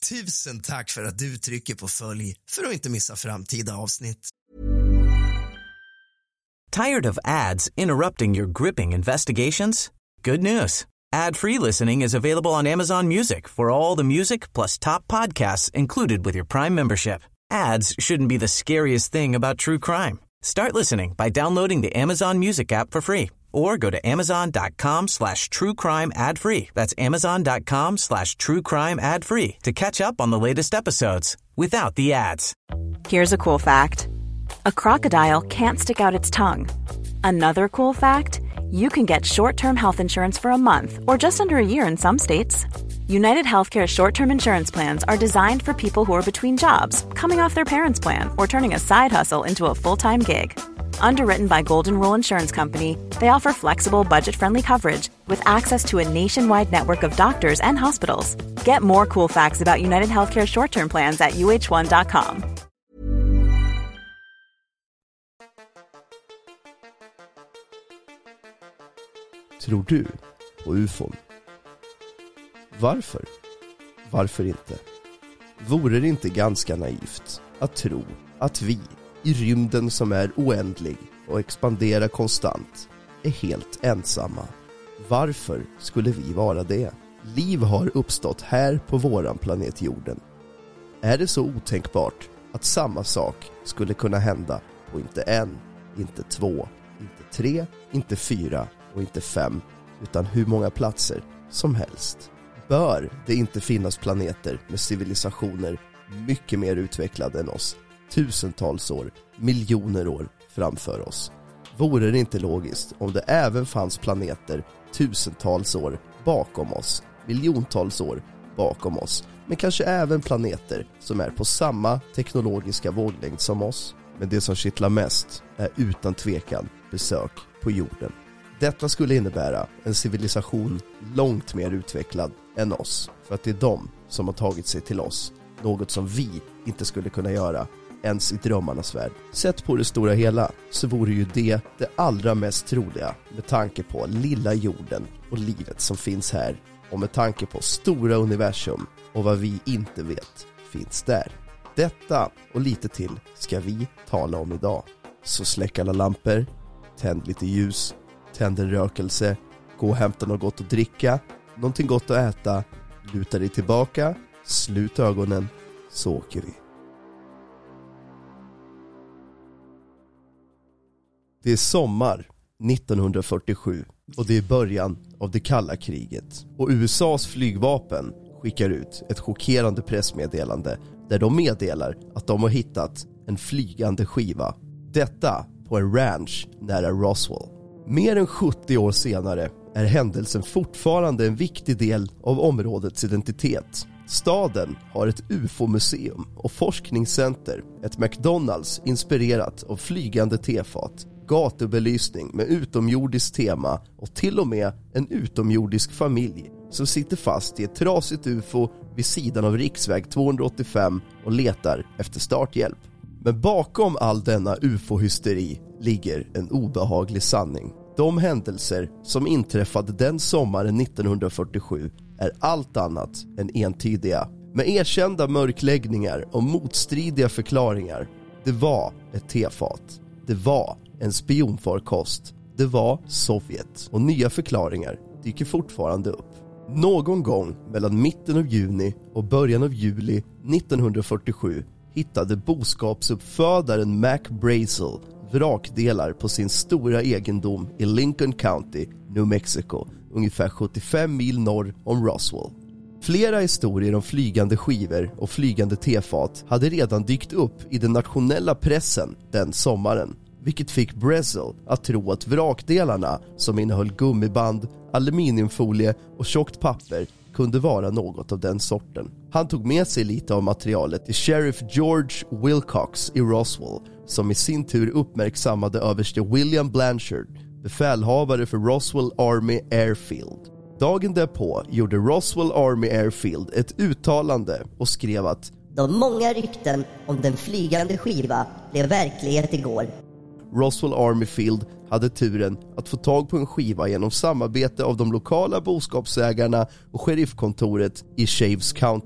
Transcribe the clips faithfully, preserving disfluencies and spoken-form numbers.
Tusen tack för att du trycker på följ för att inte missa framtida avsnitt. Tired of ads interrupting your gripping investigations? Good news. Ad-free listening is available on Amazon Music for all the music plus top podcasts included with your Prime membership. Ads shouldn't be the scariest thing about true crime. Start listening by downloading the Amazon Music app for free or go to amazon.com slash true crime ad free. That's amazon.com slash true crime ad free to catch up on the latest episodes without the ads. Here's a cool fact. A crocodile can't stick out its tongue. Another cool fact, you can get short-term health insurance for a month or just under a year in some states. United Healthcare short-term insurance plans are designed for people who are between jobs, coming off their parents' plan, or turning a side hustle into a full-time gig. Underwritten by Golden Rule Insurance Company, they offer flexible, budget-friendly coverage with access to a nationwide network of doctors and hospitals. Get more cool facts about United Healthcare short-term plans at u h one dot com. Tror du på U F O? Varför? Varför inte? Vore det inte ganska naivt att tro att vi i rymden som är oändlig och expanderar konstant är helt ensamma? Varför skulle vi vara det? Liv har uppstått här på våran planet jorden. Är det så otänkbart att samma sak skulle kunna hända på inte en, inte två, inte tre, inte fyra och inte fem, utan hur många platser som helst? Bör det inte finnas planeter med civilisationer mycket mer utvecklade än oss, tusentals år, miljoner år framför oss? Vore det inte logiskt om det även fanns planeter tusentals år bakom oss, miljontals år bakom oss, men kanske även planeter som är på samma teknologiska våglängd som oss? Men det som kittlar mest är utan tvekan besök på jorden. Detta skulle innebära en civilisation långt mer utvecklad än oss, för att det är de som har tagit sig till oss, något som vi inte skulle kunna göra ens i drömmarnas värld. Sett på det stora hela så vore ju det det allra mest troliga med tanke på lilla jorden och livet som finns här, och med tanke på stora universum och vad vi inte vet finns där. Detta och lite till ska vi tala om idag. Så släck alla lampor, tänd lite ljus, tänd en rökelse, gå och hämta något gott att dricka, någonting gott att äta, luta dig tillbaka, slut ögonen, så åker vi. Det är sommar nittonhundrafyrtiosju och det är början av det kalla kriget. Och U S A:s flygvapen skickar ut ett chockerande pressmeddelande där de meddelar att de har hittat en flygande skiva. Detta på en ranch nära Roswell. Mer än sjuttio år senare är händelsen fortfarande en viktig del av områdets identitet. Staden har ett U F O-museum och forskningscenter, ett McDonalds inspirerat av flygande tefat, gatubelysning med utomjordiskt tema och till och med en utomjordisk familj som sitter fast i ett trasigt U F O vid sidan av riksväg tvåhundraåttiofem och letar efter starthjälp. Men bakom all denna U F O-hysteri ligger en obehaglig sanning. De händelser som inträffade den sommaren nittonhundrafyrtiosju är allt annat än entydiga, med erkända mörkläggningar och motstridiga förklaringar. Det var ett tefat. Det var en spionfarkost. Det var Sovjet. Och nya förklaringar dyker fortfarande upp. Någon gång mellan mitten av juni och början av juli nittonhundrafyrtiosju hittade boskapsuppfödaren Mac Brazel vrakdelar på sin stora egendom i Lincoln County, New Mexico, ungefär sjuttiofem mil norr om Roswell. Flera historier om flygande skivor och flygande tefat hade redan dykt upp i den nationella pressen den sommaren, vilket fick Brazel att tro att vrakdelarna, som innehöll gummiband, aluminiumfolie och tjockt papper, kunde vara något av den sorten. Han tog med sig lite av materialet till Sheriff George Wilcox i Roswell, som i sin tur uppmärksammade överste William Blanchard, befälhavare för Roswell Army Airfield. Dagen därpå gjorde Roswell Army Airfield ett uttalande och skrev att de många rykten om den flygande skiva blev verklighet igår. Roswell Army Field hade turen att få tag på en skiva genom samarbete av de lokala boskapsägarna och sheriffkontoret i Shaves County.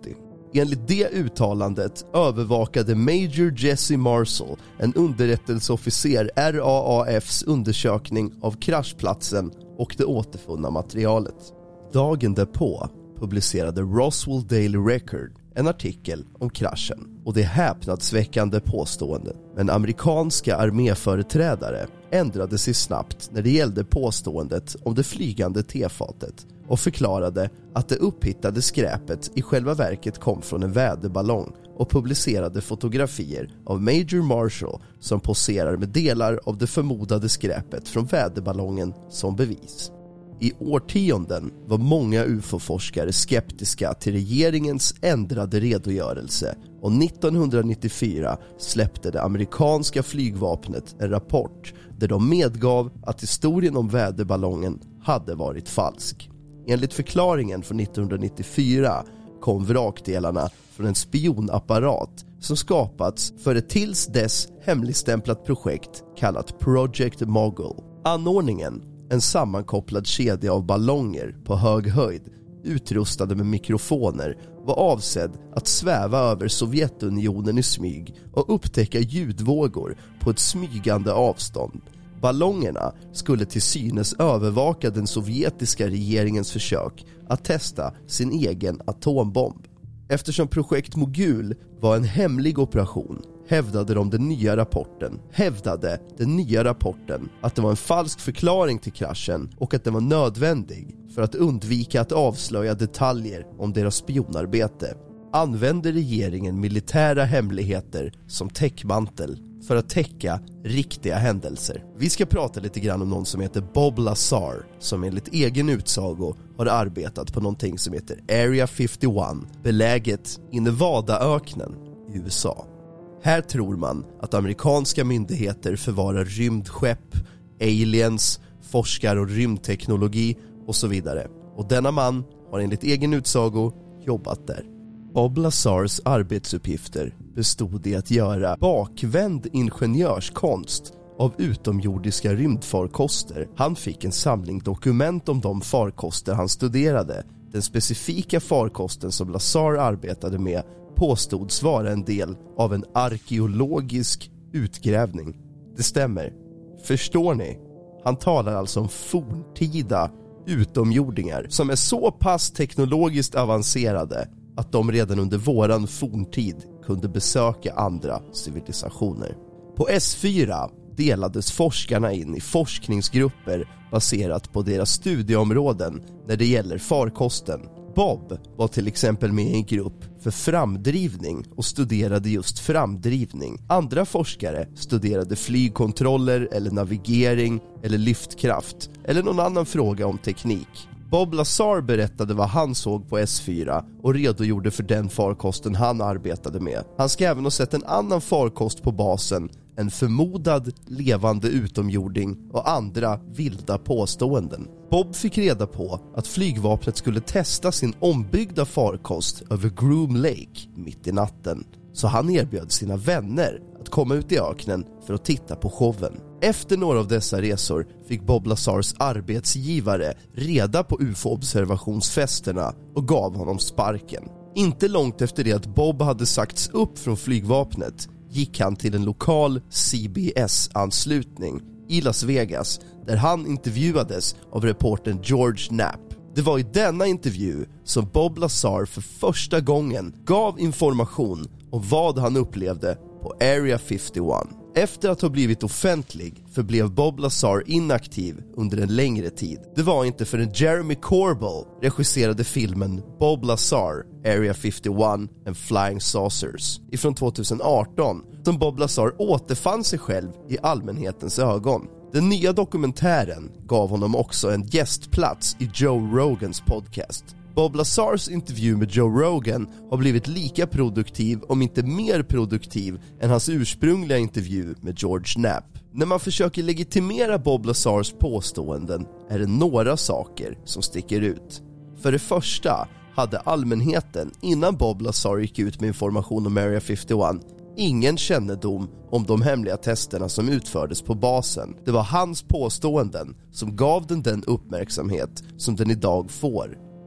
Enligt det uttalandet övervakade Major Jesse Marshall, en underrättelseofficer, R A A F:s undersökning av kraschplatsen och det återfunna materialet. Dagen därpå publicerade Roswell Daily Record en artikel om kraschen och det häpnadsväckande påståendet. Men amerikanska arméföreträdare ändrade sig snabbt när det gällde påståendet om det flygande tefatet och förklarade att det upphittade skräpet i själva verket kom från en väderballong och publicerade fotografier av Major Marshall som poserar med delar av det förmodade skräpet från väderballongen som bevis. I årtionden var många U F O-forskare skeptiska till regeringens ändrade redogörelse och nittonhundranittiofyra släppte det amerikanska flygvapnet en rapport där de medgav att historien om väderballongen hade varit falsk. Enligt förklaringen från nittonhundranittiofyra kom vrakdelarna från en spionapparat som skapats för ett tills dess hemligstämplat projekt kallat Project Mogul. Anordningen, en sammankopplad kedja av ballonger på hög höjd utrustade med mikrofoner, var avsedd att sväva över Sovjetunionen i smyg och upptäcka ljudvågor på ett smygande avstånd. Ballongerna skulle till synes övervaka den sovjetiska regeringens försök att testa sin egen atombomb. Eftersom projekt Mogul var en hemlig operation hävdade de den nya rapporten hävdade den nya rapporten att det var en falsk förklaring till kraschen och att den var nödvändig för att undvika att avslöja detaljer om deras spionarbete. Använde regeringen militära hemligheter som täckmantel för att täcka riktiga händelser. Vi ska prata lite grann om någon som heter Bob Lazar, som enligt egen utsago har arbetat på någonting som heter Area femtioett, beläget i Nevadaöknen i U S A. Här tror man att amerikanska myndigheter förvarar rymdskepp, aliens, forskar och rymdteknologi och så vidare. Och denna man har enligt egen utsago jobbat där. Bob Lazars arbetsuppgifter bestod i att göra bakvänd ingenjörskonst av utomjordiska rymdfarkoster. Han fick en samling dokument om de farkoster han studerade. Den specifika farkosten som Lazar arbetade med påstods vara en del av en arkeologisk utgrävning. Det stämmer. Förstår ni? Han talar alltså om forntida utomjordingar som är så pass teknologiskt avancerade att de redan under våran forntid kunde besöka andra civilisationer. På S fyra delades forskarna in i forskningsgrupper baserat på deras studieområden när det gäller farkosten. Bob var till exempel med i en grupp för framdrivning och studerade just framdrivning. Andra forskare studerade flygkontroller eller navigering eller lyftkraft eller någon annan fråga om teknik. Bob Lazar berättade vad han såg på S fyra och redogjorde för den farkosten han arbetade med. Han ska även ha sett en annan farkost på basen, en förmodad levande utomjording och andra vilda påståenden. Bob fick reda på att flygvapnet skulle testa sin ombyggda farkost över Groom Lake mitt i natten. Så han erbjöd sina vänner att komma ut i öknen för att titta på showen. Efter några av dessa resor fick Bob Lazars arbetsgivare reda på U F O-observationsfesterna och gav honom sparken. Inte långt efter det att Bob hade sagts upp från flygvapnet gick han till en lokal C B S-anslutning i Las Vegas där han intervjuades av reportern George Knapp. Det var i denna intervju som Bob Lazar för första gången gav information om vad han upplevde på Area femtioett. Efter att ha blivit offentlig förblev Bob Lazar inaktiv under en längre tid. Det var inte förrän Jeremy Corbell regisserade filmen Bob Lazar, Area femtioett and Flying Saucers ifrån tjugoarton som Bob Lazar återfann sig själv i allmänhetens ögon. Den nya dokumentären gav honom också en gästplats i Joe Rogans podcast. Bob Lazars intervju med Joe Rogan har blivit lika produktiv, om inte mer produktiv, än hans ursprungliga intervju med George Knapp. När man försöker legitimera Bob Lazars påståenden är det några saker som sticker ut. För det första hade allmänheten innan Bob Lazar gick ut med information om Area femtioett ingen kännedom om de hemliga testerna som utfördes på basen. Det var hans påståenden som gav den den uppmärksamhet som den idag får.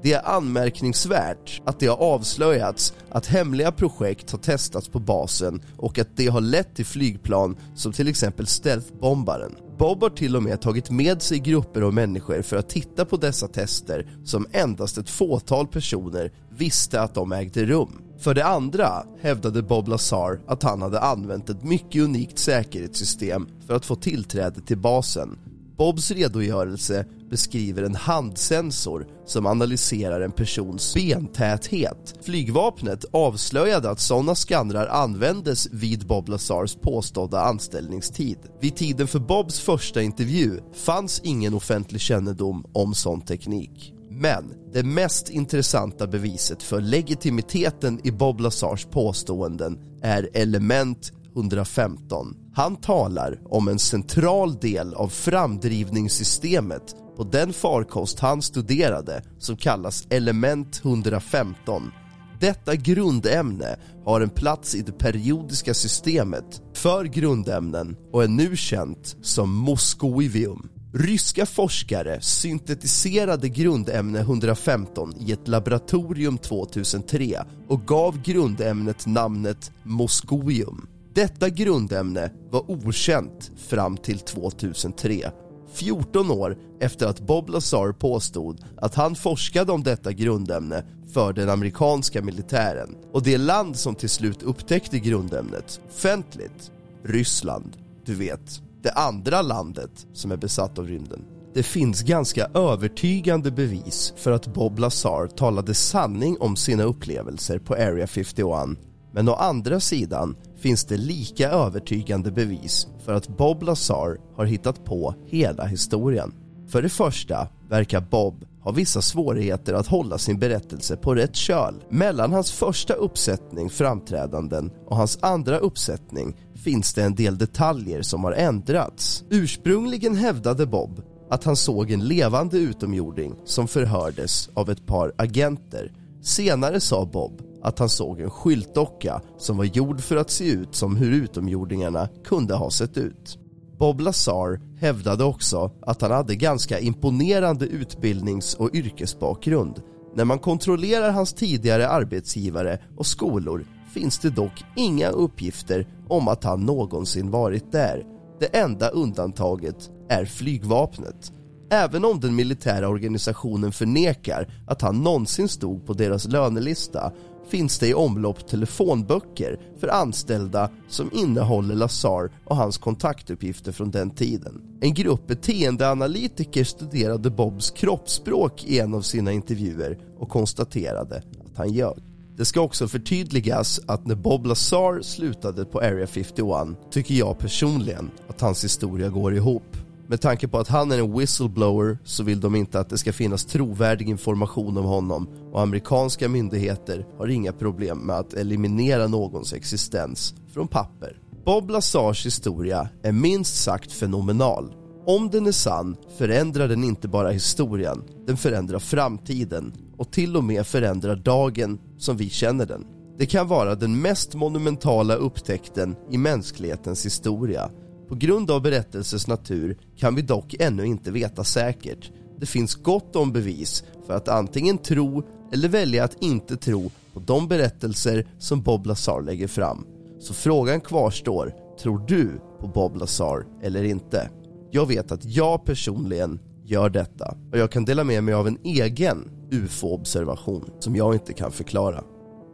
Det är anmärkningsvärt att det har avslöjats att hemliga projekt har testats på basen och att det har lett till flygplan som till exempel stealthbombaren. Bob har till och med tagit med sig grupper av människor för att titta på dessa tester som endast ett fåtal personer visste att de ägde rum. För det andra hävdade Bob Lazar att han hade använt ett mycket unikt säkerhetssystem för att få tillträde till basen. Bobs redogörelse beskriver en handsensor som analyserar en persons bentäthet. Flygvapnet avslöjade att sådana skannrar användes vid Bob Lazars påstådda anställningstid. Vid tiden för Bobs första intervju fanns ingen offentlig kännedom om sån teknik. Men det mest intressanta beviset för legitimiteten i Bob Lazars påståenden är element hundrafemton. Han talar om en central del av framdrivningssystemet på den farkost han studerade som kallas element hundrafemton. Detta grundämne har en plats i det periodiska systemet för grundämnen och är nu känt som moskoivium. Ryska forskare syntetiserade grundämne hundrafemton i ett laboratorium tvåtusentre och gav grundämnet namnet moskoium. Detta grundämne var okänt fram till tvåtusentre, fjorton år efter att Bob Lazar påstod att han forskade om detta grundämne för den amerikanska militären. Och det land som till slut upptäckte grundämnet offentligt, Ryssland, du vet, det andra landet som är besatt av rymden. Det finns ganska övertygande bevis för att Bob Lazar talade sanning om sina upplevelser på Area femtioett. Men å andra sidan finns det lika övertygande bevis för att Bob Lazar har hittat på hela historien. För det första verkar Bob ha vissa svårigheter att hålla sin berättelse på rätt köl. Mellan hans första uppsättning framträdanden och hans andra uppsättning finns det en del detaljer som har ändrats. Ursprungligen hävdade Bob att han såg en levande utomjording som förhördes av ett par agenter. Senare sa Bob att han såg en skyltdocka som var gjord för att se ut som hur utomjordingarna kunde ha sett ut. Bob Lazar hävdade också att han hade ganska imponerande utbildnings- och yrkesbakgrund. När man kontrollerar hans tidigare arbetsgivare och skolor finns det dock inga uppgifter om att han någonsin varit där. Det enda undantaget är flygvapnet. Även om den militära organisationen förnekar att han någonsin stod på deras lönelista finns det i omlopp telefonböcker för anställda som innehåller Lazar och hans kontaktuppgifter från den tiden. En grupp beteendeanalytiker studerade Bobs kroppsspråk i en av sina intervjuer och konstaterade att han ljög. Det ska också förtydligas att när Bob Lazar slutade på Area femtioett tycker jag personligen att hans historia går ihop. Med tanke på att han är en whistleblower så vill de inte att det ska finnas trovärdig information om honom, och amerikanska myndigheter har inga problem med att eliminera någons existens från papper. Bob Lazars historia är minst sagt fenomenal. Om den är sann förändrar den inte bara historien, den förändrar framtiden och till och med förändrar dagen som vi känner den. Det kan vara den mest monumentala upptäckten i mänsklighetens historia. På grund av berättelsens natur kan vi dock ännu inte veta säkert. Det finns gott om bevis för att antingen tro eller välja att inte tro på de berättelser som Bob Lazar lägger fram. Så frågan kvarstår, tror du på Bob Lazar eller inte? Jag vet att jag personligen gör detta, och jag kan dela med mig av en egen U F O-observation som jag inte kan förklara.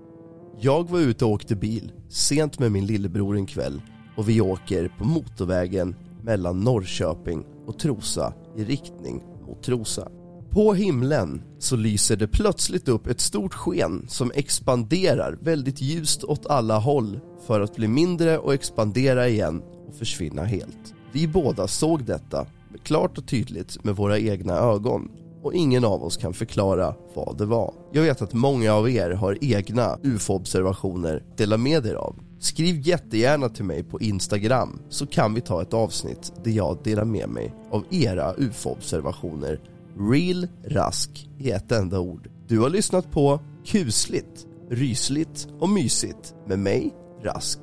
Jag var ute och åkte bil sent med min lillebror en kväll, och vi åker på motorvägen mellan Norrköping och Trosa i riktning mot Trosa. På himlen så lyser det plötsligt upp ett stort sken som expanderar väldigt ljust åt alla håll för att bli mindre och expandera igen och försvinna helt. Vi båda såg detta klart och tydligt med våra egna ögon, och ingen av oss kan förklara vad det var. Jag vet att många av er har egna U F O-observationer att dela med er av. Skriv jättegärna till mig på Instagram så kan vi ta ett avsnitt där jag delar med mig av era U F O-observationer. Real Rask i ett enda ord. Du har lyssnat på Kusligt, Rysligt och Mysigt med mig, Rask.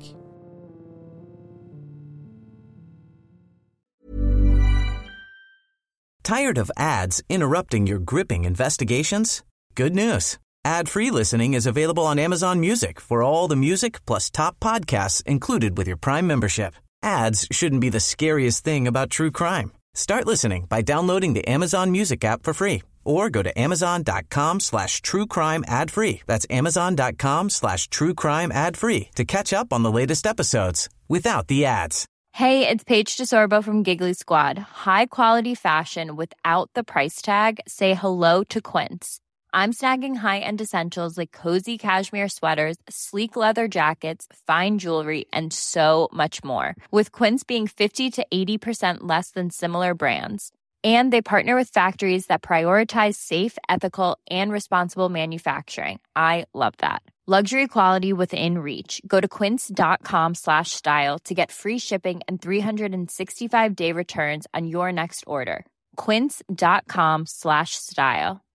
Tired of ads interrupting your gripping investigations? Good news. Ad-free listening is available on Amazon Music for all the music plus top podcasts included with your Prime membership. Ads shouldn't be the scariest thing about true crime. Start listening by downloading the Amazon Music app for free or go to amazon.com slash true crime ad free. That's amazon.com slash true crime ad free to catch up on the latest episodes without the ads. Hey, it's Paige DeSorbo from Giggly Squad. High quality fashion without the price tag. Say hello to Quince. I'm snagging high-end essentials like cozy cashmere sweaters, sleek leather jackets, fine jewelry, and so much more. With Quince being fifty to eighty percent less than similar brands. And they partner with factories that prioritize safe, ethical, and responsible manufacturing. I love that. Luxury quality within reach. Go to quince.com slash style to get free shipping and three sixty-five day returns on your next order. Quince.com slash style.